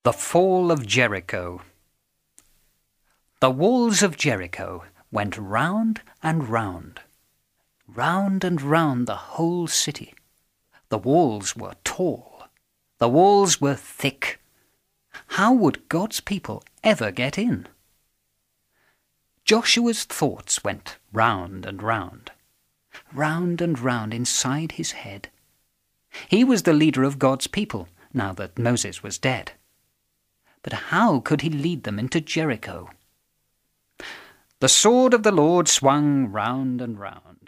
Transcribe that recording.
The Fall of Jericho. The walls of Jericho went round and round the whole city. The walls were tall. The walls were thick. How would God's people ever get in? Joshua's thoughts went round and round inside his head. He was the leader of God's people, now that Moses was dead. But how could he lead them into Jericho? The sword of the Lord swung round and round.